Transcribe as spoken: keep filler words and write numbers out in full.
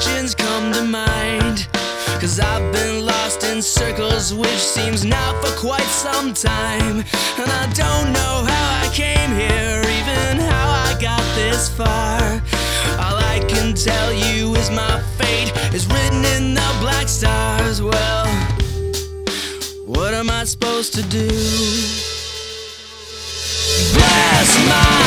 questions come to mind, 'cause I've been lost in circles, which seems now for quite some time. And I don't know how I came here, even how I got this far. All I can tell you is my fate is written in the black stars. Well, what am I supposed to do? Bless my